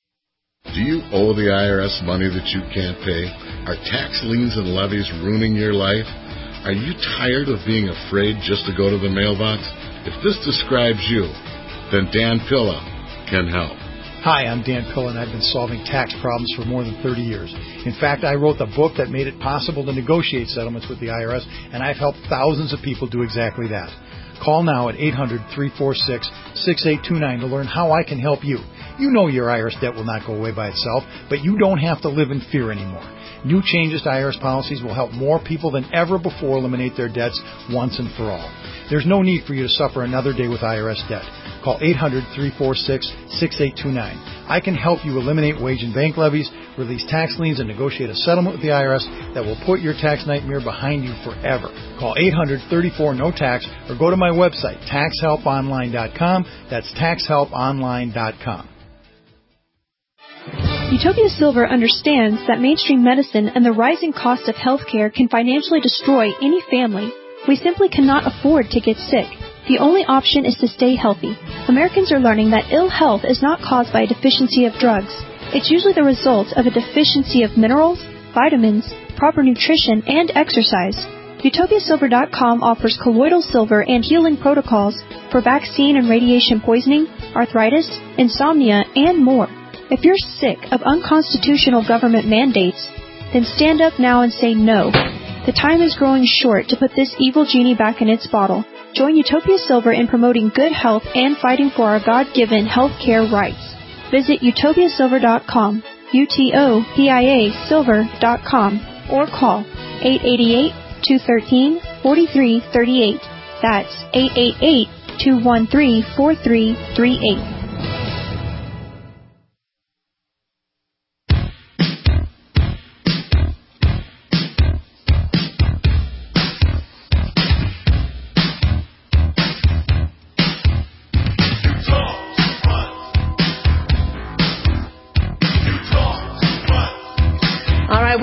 Do you owe the I R S money that you can't pay? Are tax liens and levies ruining your life? Are you tired of being afraid just to go to the mailbox? If this describes you, then Dan Pilla can help. Hi, I'm Dan Pilla, and I've been solving tax problems for more than thirty years. In fact, I wrote the book that made it possible to negotiate settlements with the I R S, and I've helped thousands of people do exactly that. Call now at eight hundred, three four six, six eight two nine to learn how I can help you. You know your I R S debt will not go away by itself, but you don't have to live in fear anymore. New changes to I R S policies will help more people than ever before eliminate their debts once and for all. There's no need for you to suffer another day with I R S debt. Call eight hundred, three four six, six eight two nine. I can help you eliminate wage and bank levies, release tax liens, and negotiate a settlement with the I R S that will put your tax nightmare behind you forever. Call eight hundred, thirty-four, no tax or go to my website, tax help online dot com. That's tax help online dot com. Utopia Silver understands that mainstream medicine and the rising cost of healthcare can financially destroy any family. We simply cannot afford to get sick. The only option is to stay healthy. Americans are learning that ill health is not caused by a deficiency of drugs. It's usually the result of a deficiency of minerals, vitamins, proper nutrition, and exercise. Utopia Silver dot com offers colloidal silver and healing protocols for vaccine and radiation poisoning, arthritis, insomnia, and more. If you're sick of unconstitutional government mandates, then stand up now and say no. The time is growing short to put this evil genie back in its bottle. Join Utopia Silver in promoting good health and fighting for our God-given health care rights. Visit Utopia Silver dot com, U T O P I A Silver dot com, or call eight eight eight, two one three, four three three eight. That's eight eight eight, two one three, four three three eight.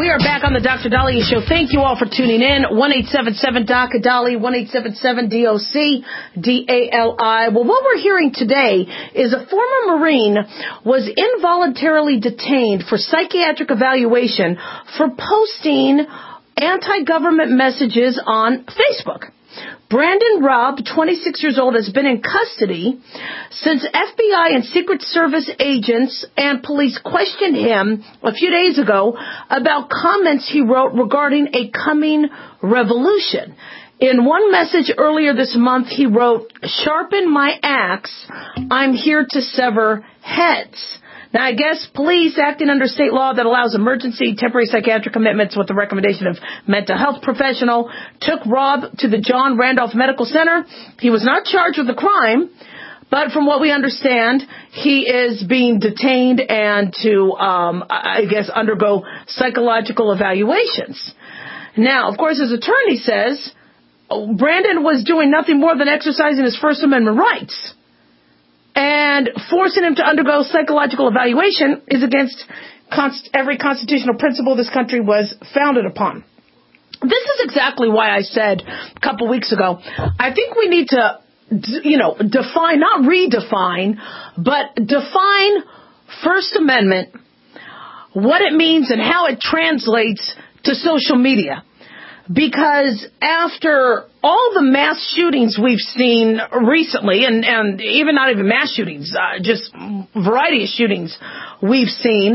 We are back on the Doctor Daliah Show. Thank you all for tuning in. one eight seven seven D O C D A L I, one eight seven seven D O C D A L I. Well, what we're hearing today is a former Marine was involuntarily detained for psychiatric evaluation for posting anti-government messages on Facebook. Brandon Robb, twenty-six years old, has been in custody since F B I and Secret Service agents and police questioned him a few days ago about comments he wrote regarding a coming revolution. In one message earlier this month, he wrote, "Sharpen my axe, I'm here to sever heads." Now, I guess police, acting under state law that allows emergency temporary psychiatric commitments with the recommendation of mental health professional, took Robb to the John Randolph Medical Center. He was not charged with a crime, but from what we understand, he is being detained and to, um, I guess, undergo psychological evaluations. Now, of course, his attorney says Brandon was doing nothing more than exercising his First Amendment rights. And forcing him to undergo psychological evaluation is against const- every constitutional principle this country was founded upon. This is exactly why I said a couple weeks ago, I think we need to, you know, define, not redefine, but define First Amendment, what it means and how it translates to social media. Because after all the mass shootings we've seen recently, and, and even not even mass shootings, uh, just variety of shootings we've seen,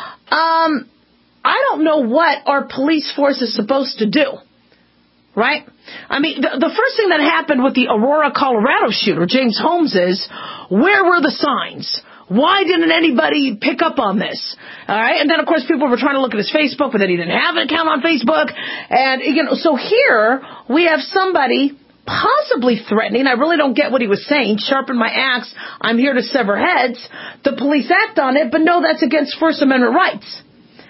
um, I don't know what our police force is supposed to do, right? I mean, the, the first thing that happened with the Aurora, Colorado shooter, James Holmes, is where were the signs? Why didn't anybody pick up on this? All right. And then, of course, people were trying to look at his Facebook, but then he didn't have an account on Facebook. And, you know, so here we have somebody possibly threatening. I really don't get what he was saying. Sharpen my axe. I'm here to sever heads. The police act on it, but no, that's against First Amendment rights.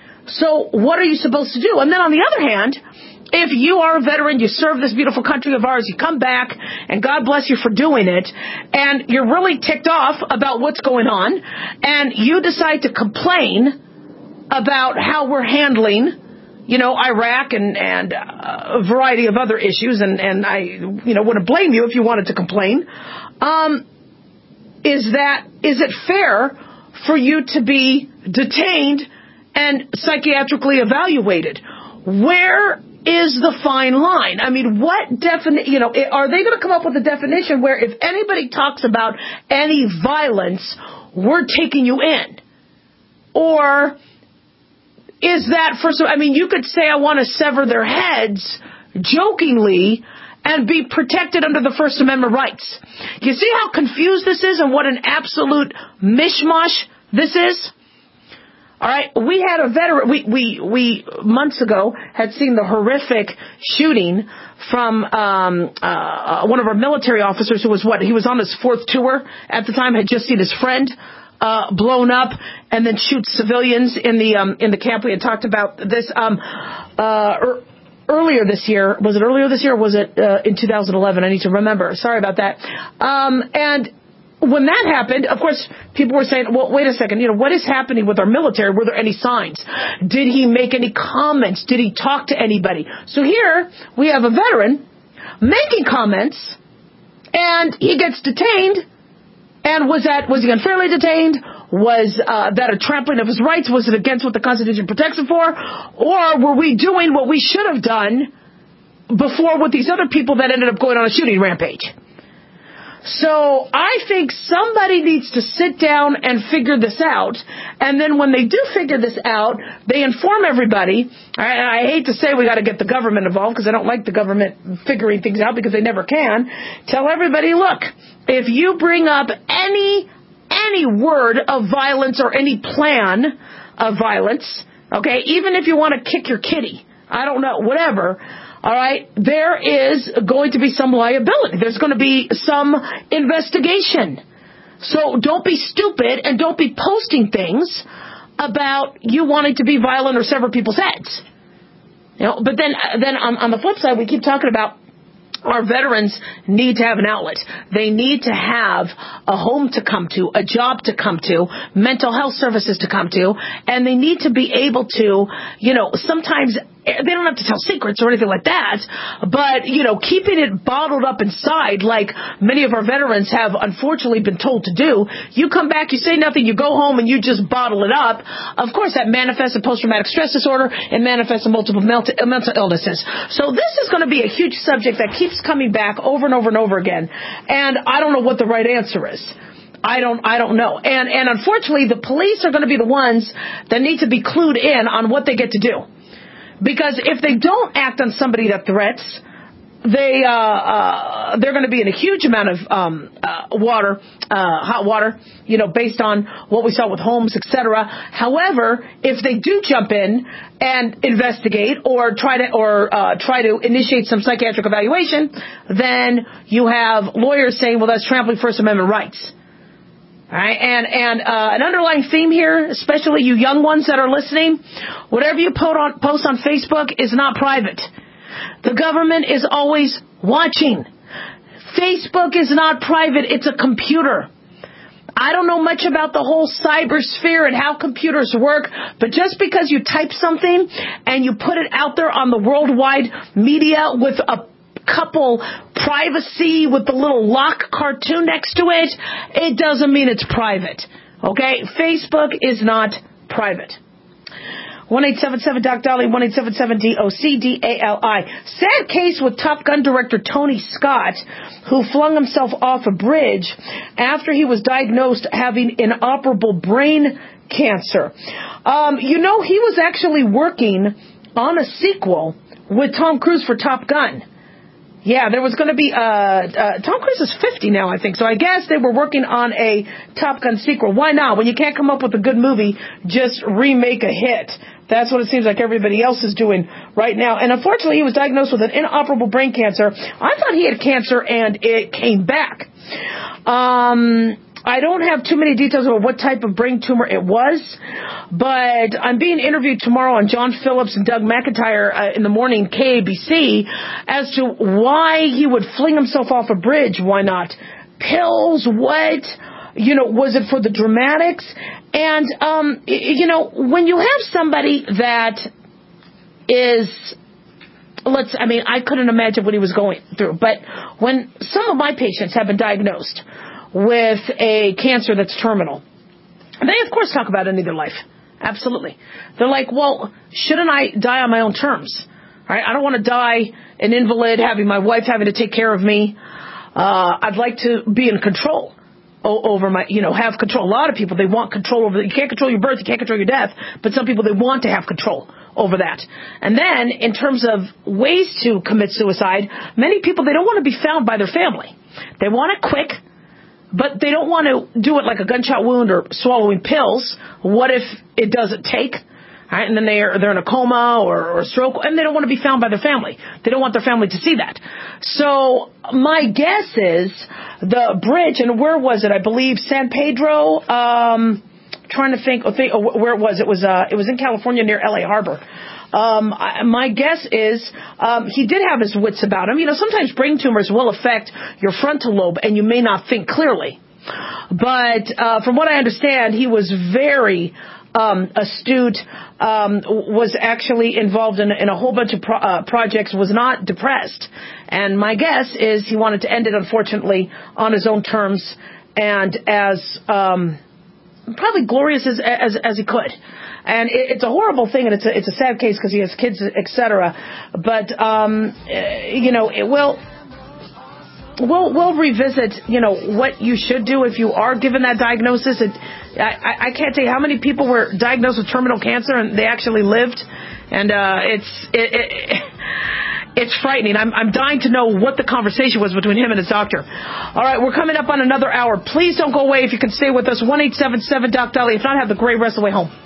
So what are you supposed to do? And then on the other hand, if you are a veteran, you serve this beautiful country of ours, you come back, and God bless you for doing it, and you're really ticked off about what's going on, and you decide to complain about how we're handling, you know, Iraq and, and a variety of other issues, and, and I, you know, wouldn't blame you if you wanted to complain. Um, is that, is it fair for you to be detained and psychiatrically evaluated? Where is the fine line? I mean, what defini- you know, are they going to come up with a definition where if anybody talks about any violence, we're taking you in? Or is that, first of all, I mean, you could say I want to sever their heads jokingly and be protected under the First Amendment rights. You see how confused this is and what an absolute mishmash this is? All right, we had a veteran, we, we, we months ago had seen the horrific shooting from um, uh, one of our military officers who was what, he was on his fourth tour at the time, had just seen his friend uh, blown up and then shoot civilians in the um, in the camp. We had talked about this um, uh, er, earlier this year. Was it earlier this year or was it uh, in two thousand eleven? I need to remember. Sorry about that. Um, and when that happened, of course, people were saying, well, wait a second, you know, what is happening with our military? Were there any signs? Did he make any comments? Did he talk to anybody? So here we have a veteran making comments, and he gets detained. And was that, was he unfairly detained? Was uh, that a trampling of his rights? Was it against what the Constitution protects him for? Or were we doing what we should have done before with these other people that ended up going on a shooting rampage? So I think somebody needs to sit down and figure this out. And then when they do figure this out, they inform everybody. And I hate to say we got to get the government involved because I don't like the government figuring things out because they never can. Tell everybody, look, if you bring up any any word of violence or any plan of violence, okay, even if you want to kick your kitty, I don't know, whatever, all right, there is going to be some liability. There's going to be some investigation. So don't be stupid and don't be posting things about you wanting to be violent or sever people's heads. You know, but then then on, on the flip side, we keep talking about our veterans need to have an outlet. They need to have a home to come to, a job to come to, mental health services to come to, and they need to be able to, you know, sometimes they don't have to tell secrets or anything like that, but, you know, keeping it bottled up inside like many of our veterans have unfortunately been told to do. You come back, you say nothing, you go home, and you just bottle it up. Of course, that manifests in post-traumatic stress disorder and manifests in multiple mental illnesses. So this is going to be a huge subject that keeps coming back over and over and over again, and I don't know what the right answer is. I don't, I don't know. And, and unfortunately, the police are going to be the ones that need to be clued in on what they get to do. Because if they don't act on somebody that threats, they, uh, uh, they're going to be in a huge amount of, um, uh, water, uh, hot water, you know, based on what we saw with Holmes, et cetera. However, if they do jump in and investigate or try to, or, uh, try to initiate some psychiatric evaluation, then you have lawyers saying, well, that's trampling First Amendment rights. All right, and and uh, an underlying theme here, especially you young ones that are listening, whatever you post on, post on Facebook is not private. The government is always watching. Facebook is not private. It's a computer. I don't know much about the whole cyber sphere and how computers work, but just because you type something and you put it out there on the worldwide media with a couple privacy with the little lock cartoon next to it, it doesn't mean it's private. Okay? Facebook is not private. one eight seven seven D O C D A L I, one eight seven seven D O C D A L I. Sad case with Top Gun director Tony Scott, who flung himself off a bridge after he was diagnosed having inoperable brain cancer. Um, you know, he was actually working on a sequel with Tom Cruise for Top Gun. Yeah, there was going to be, uh, uh, Tom Cruise is fifty now, I think. So I guess they were working on a Top Gun sequel. Why not? When you can't come up with a good movie, just remake a hit. That's what it seems like everybody else is doing right now. And unfortunately, he was diagnosed with an inoperable brain cancer. I thought he had cancer and it came back. Um, I don't have too many details about what type of brain tumor it was, but I'm being interviewed tomorrow on John Phillips and Doug McIntyre uh, in the morning, K A B C, as to why he would fling himself off a bridge. Why not? Pills? What? You know, was it for the dramatics? And, um, you know, when you have somebody that is, let's, I mean, I couldn't imagine what he was going through, but when some of my patients have been diagnosed with a cancer that's terminal, they, of course, talk about ending their life. Absolutely. They're like, well, shouldn't I die on my own terms? All right? I don't want to die an invalid, having my wife having to take care of me. Uh, I'd like to be in control over my, you know, have control. A lot of people, they want control over, you can't control your birth, you can't control your death, but some people, they want to have control over that. And then, in terms of ways to commit suicide, many people, they don't want to be found by their family. They want it quick, but they don't want to do it like a gunshot wound or swallowing pills. What if it doesn't take? All right, and then they're they're in a coma or, or a stroke, and they don't want to be found by their family. They don't want their family to see that. So my guess is the bridge, and where was it? I believe San Pedro. Um, trying to think, think where it was. It was uh, it was in California near L A Harbor. Um, I, my guess is um, he did have his wits about him. You know, sometimes brain tumors will affect your frontal lobe, and you may not think clearly. But uh, from what I understand, he was very um, astute, um, was actually involved in, in a whole bunch of pro- uh, projects, was not depressed. And my guess is he wanted to end it, unfortunately, on his own terms and as um, probably glorious as, as, as he could. And it, it's a horrible thing, and it's a, it's a sad case because he has kids, et cetera. But, um, you know, it will... We'll, we'll revisit, you know, what you should do if you are given that diagnosis. It, I, I can't tell you how many people were diagnosed with terminal cancer and they actually lived. And uh, it's it, it, it's frightening. I'm, I'm dying to know what the conversation was between him and his doctor. All right, we're coming up on another hour. Please don't go away if you can stay with us. one eight seven seven D O C D A L I. If not, have the great rest of the way home.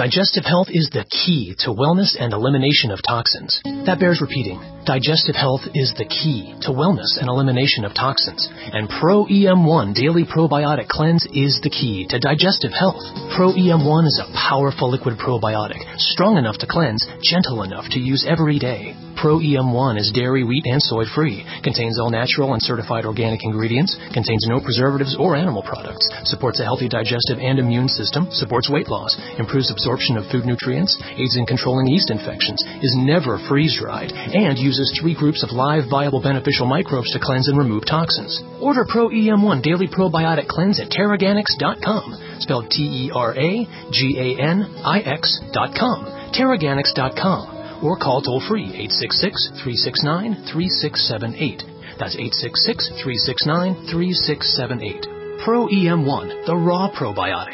Digestive health is the key to wellness and elimination of toxins. That bears repeating. Digestive health is the key to wellness and elimination of toxins. And Pro E M one Daily Probiotic Cleanse is the key to digestive health. Pro E M one is a powerful liquid probiotic, strong enough to cleanse, gentle enough to use every day. Pro E M one is dairy, wheat, and soy free, contains all natural and certified organic ingredients, contains no preservatives or animal products, supports a healthy digestive and immune system, supports weight loss, improves absorption of food nutrients, aids in controlling yeast infections, is never freeze-dried, and uses three groups of live, viable, beneficial microbes to cleanse and remove toxins. Order Pro E M one Daily Probiotic Cleanse at Teraganix dot com, spelled T E R A G A N I X dot com, Teraganix dot com. Or call toll-free eight six six, three six nine, three six seven eight. That's eight six six, three six nine, three six seven eight. Pro E M one, the raw probiotic.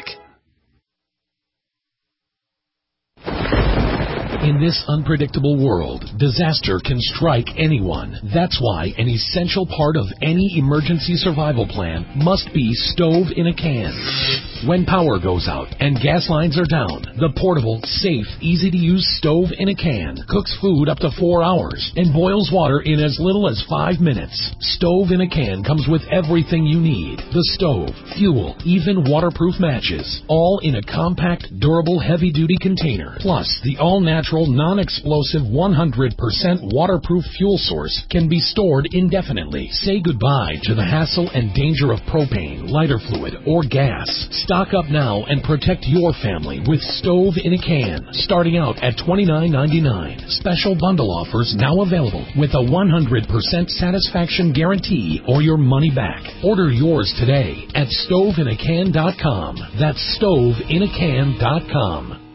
In this unpredictable world, disaster can strike anyone. That's why an essential part of any emergency survival plan must be stove in a can. When power goes out and gas lines are down, the portable, safe, easy-to-use stove in a can cooks food up to four hours and boils water in as little as five minutes. Stove in a can comes with everything you need. The stove, fuel, even waterproof matches, all in a compact, durable, heavy-duty container. Plus, the all-natural, non-explosive, one hundred percent waterproof fuel source can be stored indefinitely. Say goodbye to the hassle and danger of propane, lighter fluid, or gas. Stock up now and protect your family with Stove in a Can, starting out at twenty-nine ninety-nine. Special bundle offers now available with a one hundred percent satisfaction guarantee or your money back. Order yours today at stove in a can dot com. That's stove in a can dot com.